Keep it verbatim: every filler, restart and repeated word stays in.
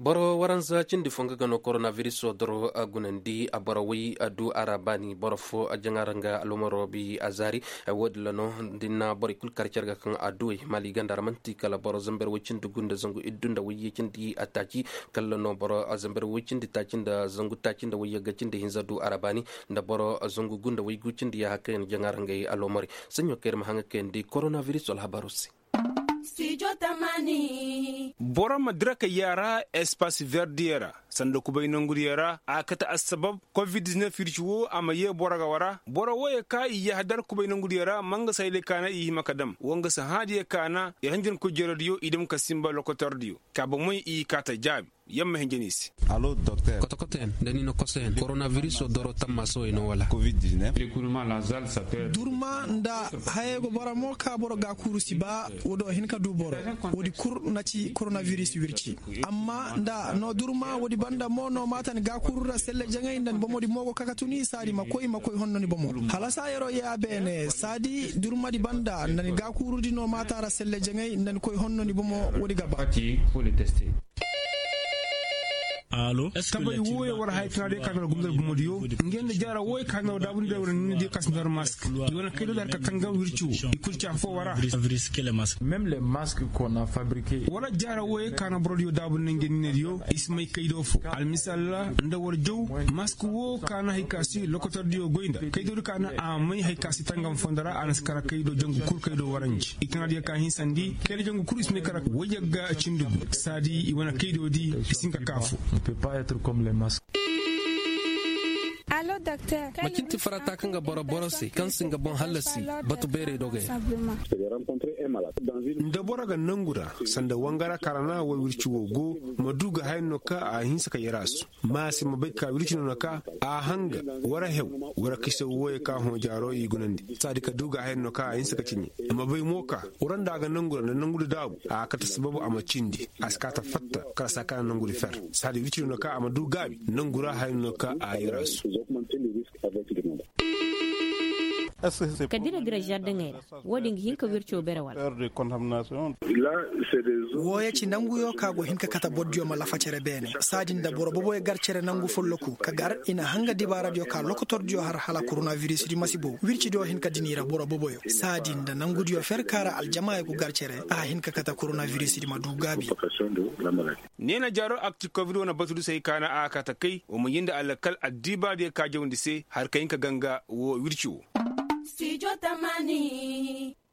boro waranza cindi fonga gano coronavirus o doro gunandi a boro wi adu arabani boro fo jangaranga alomoro bi azari wodi lano dinna bori kul karcerga kan adu mali gandar manti kala boro zamber wicindi gunda zangu idunda wiyi cindi ataci kala no boro zamber wicindi tacinda zangu tacinda wiyi gacindi hinza du arabani nda boro zangu gunda wiyi gucindi ya hakken jangaranga alomori sanyo kerma hanga kendi coronavirus wal habarusi Studio Tamani. Bora madraka yara espace verdiera sanda kubai nanguriyara akata asbab covid dix-neuf firchuo amaye bora gawara bora waye ka iya hadar kubai nanguriyara manga sayle kana yi makadam wanga sahadiya kana yahanjin ko jerodiyo idum kasimba lokotordiyo kaba moy i kata jab yamma henjenisi. Allo docteur. Koto koto en dani no kosen coronavirus o doro tamma so ino wala covid dix-neuf. Durma nda hayego bora mo ka boro ga kurusi ba wodo hinka du boro wodi kur naci coronavirus wirci amma nda no durma wodi banda mo no matan ga kurura selle jangay ndan bo modi mogo kakatuni sadi makoy makoy honnoni bo mo hala sa yero ya bene sadi durma di banda ndan ga kurudi no matara selle jangay ndan koy honnoni bo mo wodi gaba Allo tabay woy war hay tade kanal gumdal gumodiyo ngende jara woy kanal dabuni dawre ni di kasndar masque yona kaydo dar ka tanga wirchu ikulcha fo wara virus que les masques Même les masques qu'on a fabriqués. wala jara woy kana brodio dabuni ngeni nediyo ismay kaydo fo al misalla nda war jow masque wo kana haykasi lokotor dio goinda kaydo kana a may haykasi tangam fondara anaskara kaydo jangu kur kaydo waranji ikana dia kan hinsandi kaydo jangu kur ismay karak wajaga cindugu sadi iwana kaydo di isinka kafu. On ne peut pas être comme les masques. Allo docteur. makinti farata kanga boro boro si kan singa bon halasi batu bere doge nda boraga nangura sanda wangara karana wa wirci wogo maduga hayno ka a hinsa ka yarasu masi mabai ka wirci no ka a hanga wara hew wara kisa woye ka ho jaro yi gunandi sadika duga hayno ka a hinsa ka cinye mabai moka uranda ga nangura na nangura dabu a kata sababu a macindi askata fatta kala saka nanguri fer sadi wirci no ka a maduga nangura hayno ka a yarasu kadira dira jardin ngai wodin hinka wircho berawal woya ci nangu yo kago hinka kata boddio ma lafacere bene sadin da boro bobo e garcere nangu folloku ka gar ina hanga dibara dio ka lokotordio har hala coronavirus di masibo wirci do hinka dinira boro bobo yo sadin da nangu dio fer kara aljama e ku garcere a hinka kata coronavirus di madu gabi nena jaro akti covid wona batudu sai kana a kata kai o mun yinda alakal addiba de ka jawndi se har kayinka ganga wo wirci wo Studio Tamani.